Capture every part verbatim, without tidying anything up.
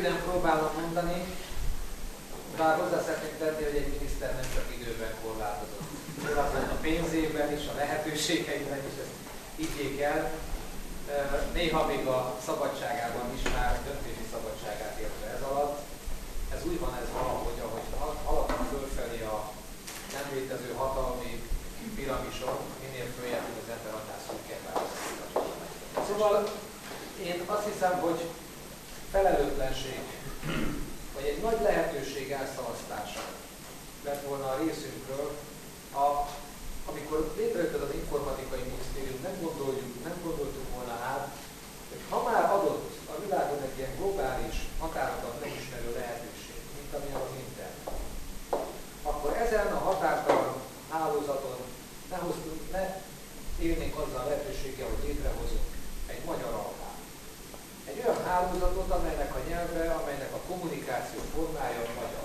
röviden próbálom mondani, bár hozzá szeretném tenni, hogy egy miniszter nem csak időben korlátozott. A pénzében is, a lehetőségeiben is, ezt higgyék el. Néha még a szabadságában is már döntési szabadságát érte ez alatt. Ez úgy van ez valahogy, ahogy haladnak fölfelé a nem létező hatalmi piramison, minél följebb az ember annál szűkebb választani. Szóval én azt hiszem, hogy felelőtlenség, vagy egy nagy lehetőség elszalasztása lett volna a részünkről, a, amikor létrejött az informatikai minisztérium, nem gondoljuk, nem gondoltuk volna át, hogy ha már adott a világon egy ilyen globális határokat nem ismerő lehetőség, mint amilyen az internet, akkor ezen a határtalan hálózaton ne, hoztunk, ne élnénk azzal a lehetőséggel, hogy létrehozunk egy magyar alapát. Egy olyan hálózatot, amelynek a nyelve, amelynek a kommunikáció formája a magyar.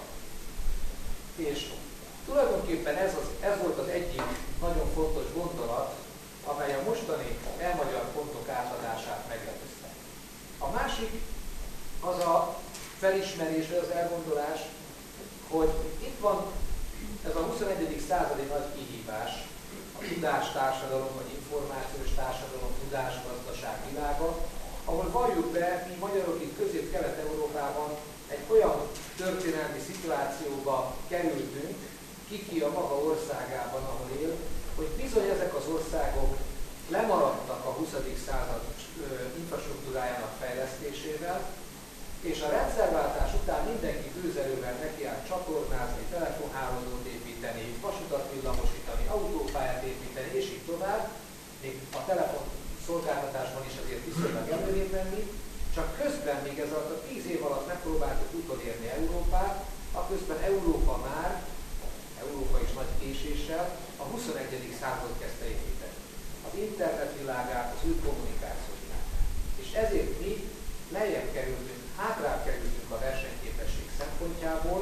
És tulajdonképpen ez, az, ez volt az egyik nagyon fontos gondolat, amely a mostani elmagyar pontok átadását megelőzte. A másik az a felismerés, az elgondolás, hogy itt van ez a huszonegyedik századi nagy kihívás, a tudástársadalom, vagy információs társadalom, tudásgazdaság világa, ahol valljuk be, mi magyarok itt Közép-Kelet-Európában egy olyan történelmi szituációba kerültünk, ki-ki a maga országában, ahol él, hogy bizony ezek az országok lemaradtak a huszadik század infrastruktúrájának fejlesztésével, és a rendszerváltás után mindenki gőzerővel nekiállt csatornázni, telefonhálózót építeni, vasutat villamosítani, autópályát építeni, és így tovább, még a telefon szolgáltatásban is azért viszonylag előrébb menni, csak közben még ez alatt a tíz év alatt megpróbáltuk utolérni Európát, aközben Európa már, Európa is nagy késéssel, a huszonegyedik század kezdte építeni. Az internet világát, az új kommunikáció világát. És ezért mi lejjebb kerültünk, hátrább kerültünk a versenyképesség szempontjából,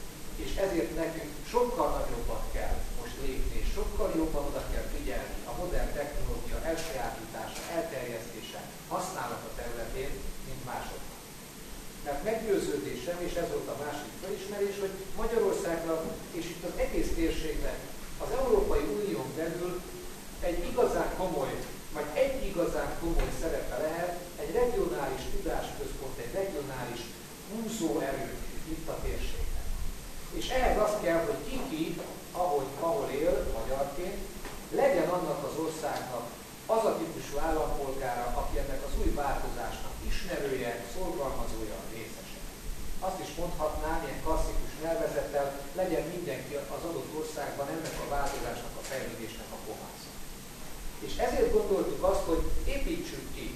és ezért nekünk sokkal nagyobbat kell most lépni, és sokkal jobban oda kell figyelni a modern technológia elsajátítása, elterjesztése, használata területén, mint másoknak. Mert meggyőződésem, és ez volt a másik felismerés, hogy Magyarországnak, és itt az egész térségnek, az Európai Unión belül egy igazán komoly, vagy egy igazán komoly szerepe lehet, egy regionális tudásközpont, egy regionális húzóerő itt a térségben. És ehhez az kell, hogy ki-ki, ahogy, ahol él magyarként, legyen annak az országnak az a típusú állampolgára, aki ennek az új változásnak ismerője, szorgalmazója, részese. Azt is mondhatnám, ilyen klasszikus nyelvezettel, legyen mindenki az adott országban ennek a változásnak, a fejlődésnek a kohásza. És ezért gondoltuk azt, hogy építsük ki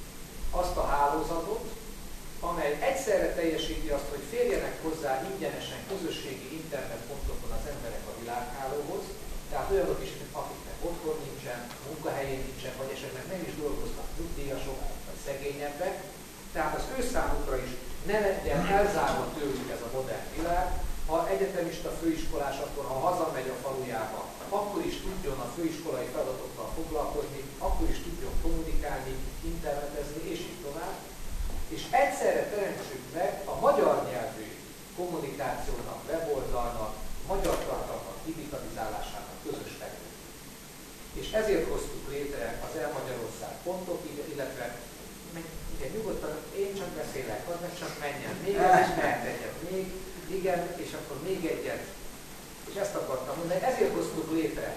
azt a hálózatot, amely egyszerre teljesíti azt, hogy férjenek hozzá ingyenesen közösségi internetpontokon az emberek a világhálóhoz, tehát olyanok is, akiknek otthon nincsen, munkahelyén nincsen, vagy esetleg nem is dolgoznak nyugdíjasok, vagy szegényebbek, tehát az ő számukra is ne legyen elzárva tőlük ez a modern világ. Ha egyetemista főiskolás, akkor ha hazamegy a falujába, akkor is tudjon a főiskolai feladatokkal foglalkozni, akkor is tudjon kommunikálni, internetezni, és így tovább. És egyszerre teremtsük meg a magyar nyelvű kommunikációnak, weboldalnak, magyar tartalmak digitalizálásának közös fejlődést. És ezért hoztuk létre az elmagyarország pontok, illetve igen, nyugodtan, én csak beszélek, az meg csak menjen, még ez is mehet egyet, még, igen, és akkor még egyet. És ezt akartam mondani, ezért hoztuk létre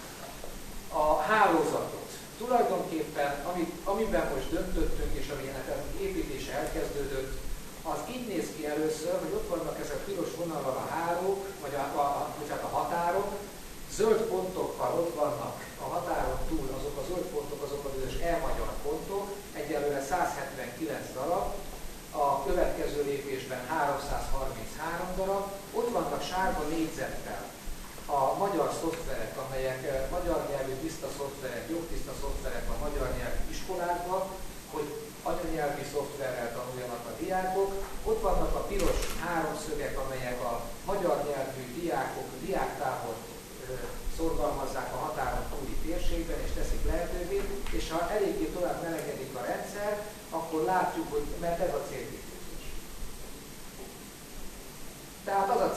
a hálózatot. Tulajdonképpen, amit, amiben most döntöttünk, és amilyenek az építése elkezdődött, az így néz ki először, hogy ott vannak ezek a piros vonalval a hálók, vagy a, a, a, a határok, zöld pontokkal ott vannak a határon túl, azok a zöld pontok, azok a bizonyos elmagyar pontok, egyelőre százhetvenkilenc darab, a következő lépésben háromszázharminchárom darab, ott vannak sárga négyzettel a magyar szoftverek, amelyek magyar nyelvű tiszta szoftverek, jogtiszta szoftverek a magyar nyelvű iskolákban, hogy anyanyelvi szoftverrel tanuljanak a diákok. Ott vannak a piros háromszögek, amelyek a magyar nyelvű diákok, diáktábort szorgalmazzák a határon túli térségben, és teszik lehetővé, és ha eléggé tovább melegedik a rendszer, akkor látjuk, hogy mert ez a célkitűzés.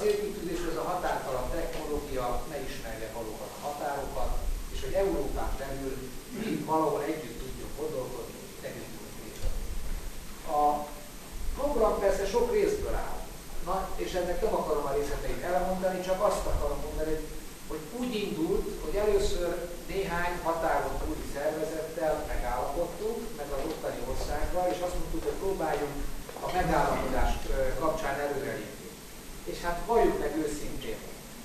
célkitűzés, hogy ez a határtalan technológia ne ismerje valóban a határokat, és hogy Európán belül mi valahol együtt tudjuk gondolkodni, együtt tudjuk létezni. A program persze sok részből áll, na, és ennek nem akarom a részleteit elmondani, csak azt akarom mondani, hogy úgy indult, hogy először néhány határon túli szervezettel megállapodtunk, meg az ottani országgal, és azt mondtuk, hogy próbáljunk a megállapodás kapcsán előrelépni. És hát valljuk meg őszintén.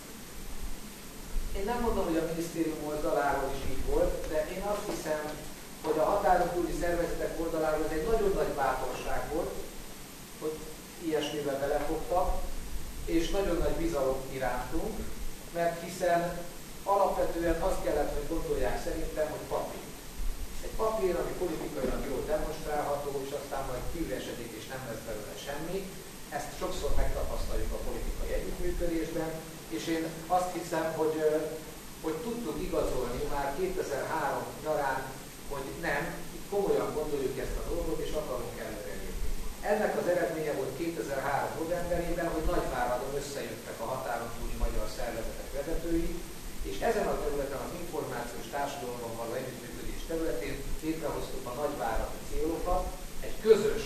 Én nem mondom, hogy a minisztérium oldaláról is így volt, de én azt hiszem, hogy a határon túli szervezetek oldaláról ez egy nagyon nagy bátorság volt, hogy ilyesmivel belefogtak, és nagyon nagy bizalom irántunk, mert hiszen alapvetően azt kellett, hogy gondolják szerintem, hogy papír. Egy papír, ami politikailag jól demonstrálható, és aztán majd kiüresedik, és nem lesz belőle semmi. Ezt sokszor megtapasztaljuk a politikai együttműködésben, és én azt hiszem, hogy, hogy tudtuk igazolni már kétezer-három nyarán, hogy nem, komolyan gondoljuk ezt a dolgot, és akarunk előrelépni. Ennek az eredménye volt kétezer-három novemberében, hogy Nagyváradon összejöttek a határon túli magyar szervezetek vezetői, és ezen a területen az információs társadalomban való együttműködés területén létrehoztuk a nagyváradi célokat, egy közös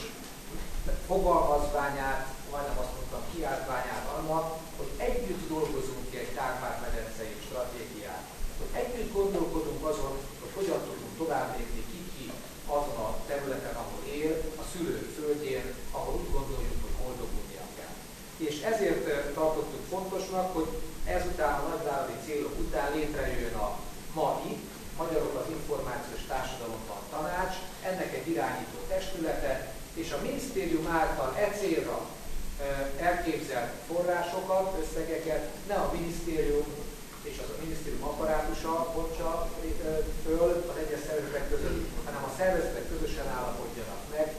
fogalmazványát, majdnem azt mondtam, kiáltványát annak, hogy együtt dolgozunk ki egy Kárpát-medencei stratégiát, hogy együtt gondolkodunk azon, hogy hogyan tudunk tovább lépni ki-ki azon a területen, ahol él, a szülők földjén, ahol úgy gondoljuk, hogy boldogulnia kell. És ezért tartottuk fontosnak, hogy ezután a nagyváradi célok után létrejön a MAI, Magyarok az Információs Társadalomban Tanács, ennek egy irányító testülete, és a minisztérium által e célra elképzelt forrásokat, összegeket ne a minisztérium és az a minisztérium apparátusa bontsa föl az egyes szervezetek között, hanem a szervezetek közösen állapodjanak meg,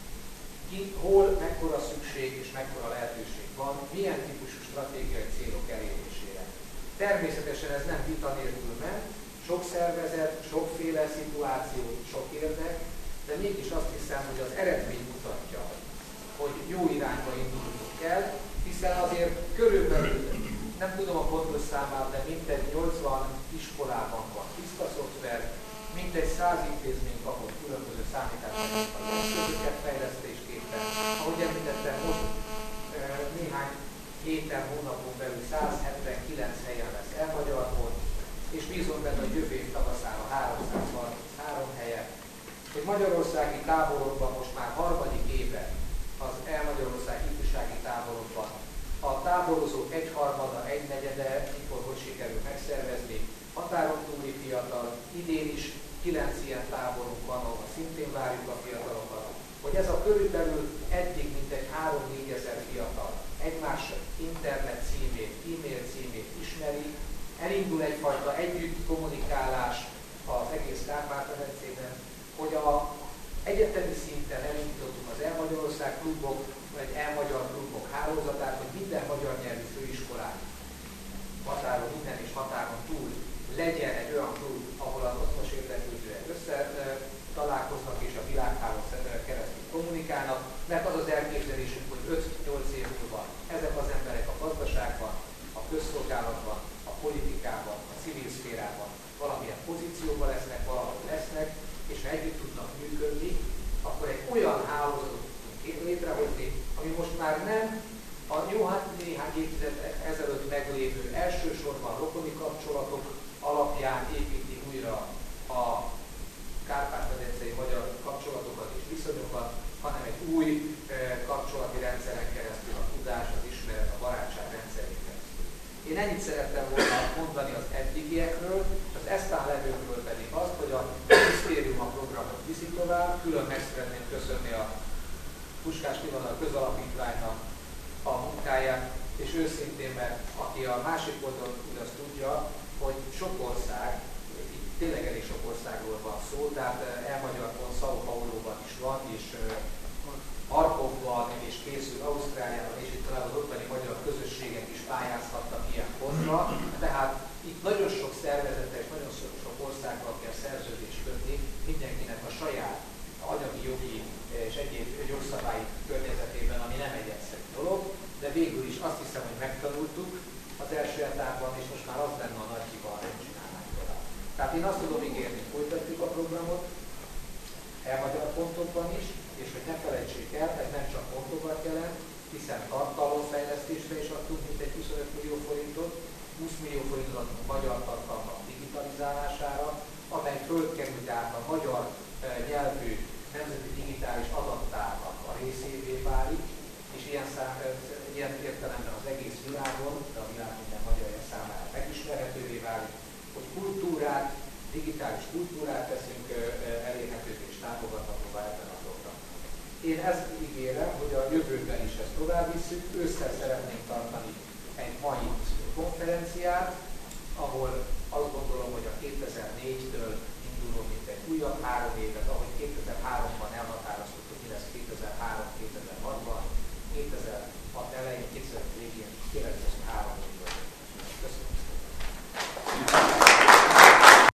ki, hol, mekkora szükség és mekkora lehetőség van, milyen típusú stratégiai célok elérésére. Természetesen ez nem vita nélkül ment, sok szervezet, sokféle szituáció, sok érdek, de mégis azt hiszem, hogy az eredmény mutatja, hogy jó irányba indulunk el, hiszen azért körülbelül, nem tudom a pontos számát, de mintegy nyolcvan iskolában van tiszta szoftver, mintegy száz intézmény kapott különböző számítástechnikai eszközöket fejlesztésképpen. Ahogy említettem, most e, néhány héten, hónapon belül száz hetvenkilenc helyen lesz elmagyarult, és bízom benne, hogy jövő év tavaszára háromszázharminchárom helyen, hogy magyarországi táborokban most már harmadik éve az elmagyarország ifjúsági táborokban a táborozók egyharmada, egynegyede, mikor hogy sikerül megszervezni, határon túli fiatal, idén is kilenc ilyen táborunk van, ahol szintén várjuk a fiatalokat, hogy ez a körülbelül eddig mintegy három-négyezer fiatal egymás internet címét, e-mail címét ismeri, elindul egyfajta együtt kommunikálás az egész Kárpát-medencében, hogy a egyetemi szinten elindítottuk az Elmagyarország klubok, vagy elmagyar klubok hálózatát, hogy minden magyar nyelvű főiskolán határon innen és határon túl legyen egy olyan klub, ahol az otthonos érdeklődőek össze találkoznak és a világhálón keresztül kommunikálnak, mert az az elképzelésünk, hogy öt-nyolc év múlva ezek az emberek a gazdaságban, a közszolgálatban, a politikában, a civil szférában valamilyen pozícióban lesznek, valahol lesznek, és ha együtt tudnak működni, akkor egy olyan hálózatot tudunk létrehozni, ami most már nem a jó hát néhány évtized ezelőtt meglévő elsősorban rokoni kapcsolatok alapján építi újra a kárpát-medencei magyar kapcsolatokat és viszonyokat, hanem egy új e, kapcsolati rendszeren keresztül a tudás, az ismeret, a barátság rendszerén keresztül. Én ennyit szerettem volna mondani az eddigiekről, az eztán levőkről pedig azt, hogy a minisztérium a programot viszi tovább, külön meg szeretném köszönni a Puskás Ivana közalapítványnak a munkáját, és őszintén, mert aki a másik oldalon tud, azt tudja, hogy sok ország, itt tényleg elég sok országról van szó, tehát elmagyarban, São Paulo-ban is van, és Harkovban, és készül Ausztráliában, és itt talán az ottani magyar közösségek is pályázhattak ilyen pontra. Tehát itt nagyon sok szervezettel és nagyon sok országgal kell szerződést kötni, mindenkinek a saját anyagi, jogi és egyéb jogszabályi környezetében, ami nem egy egyszerű dolog, de végül is azt hiszem, hogy megtanultuk az első etapban, és most már az lenne a nagy hiba, ha nem csinálnánk tovább. Tehát én azt tudom ígérni, folytatjuk a programot, elmagyar pontokban is, és hogy ne felejtsék el, ez nem csak pontokat jelent, hiszen tartalomfejlesztésre is adtunk mintegy huszonöt millió forintot, húsz millió forintot adtunk magyar tartalmak digitalizálására, amely fölkerült át a magyar nyelvű nemzeti digitális adattárnak a részévé válik, és ilyen, szám, ilyen értelemben az egész világon, de a világ minden magyarja számára megismerhetővé válik, hogy kultúrát, digitális kultúrát teszünk elérhetővé és támogathatóvá ebben a programban. Én ezt ígérem, hogy a jövőben is ezt tovább visszük, ősszel szeretnénk tartani egy mai konferenciát, ahol azt gondolom, hogy a kétezer-négytől induló, mint egy újabb három évet, ahogy kétezer